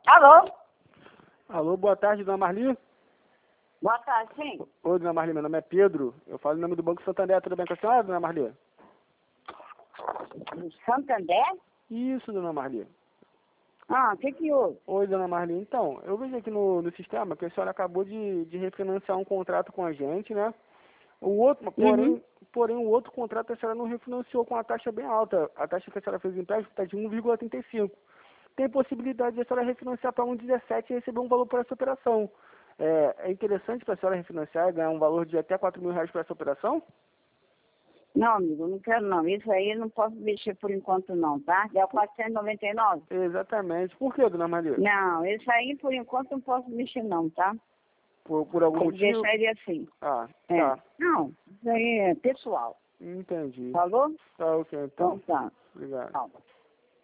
Alô? Alô, boa tarde, dona Marli. Boa tarde, sim. Oi, dona Marli, meu nome é Pedro. Eu falo em nome do Banco Santander. Tudo bem com a senhora, dona Marli? Santander? Isso, dona Marli. Ah, o que houve? Oi, dona Marli. Então, eu vejo aqui no sistema que a senhora acabou de refinanciar um contrato com a gente, né? O outro, porém, o outro contrato a senhora não refinanciou com a taxa bem alta. A taxa que a senhora fez em empréstimo está de 1,35. Tem possibilidade de a senhora refinanciar para 1,17 e receber um valor por essa operação. É interessante para a senhora refinanciar e ganhar um valor de até R$ 4.000 por essa operação? Não, amigo, não quero não. Isso aí eu não posso mexer por enquanto não, tá? É o 499? Exatamente. Por que, dona Maria? Não, isso aí por enquanto não posso mexer não, tá? Por algum Tem que motivo? deixar ele assim. Ah, É. tá. Não, isso aí é pessoal. Entendi. Falou? Tá, ok, então. Então tá. Obrigado. Calma.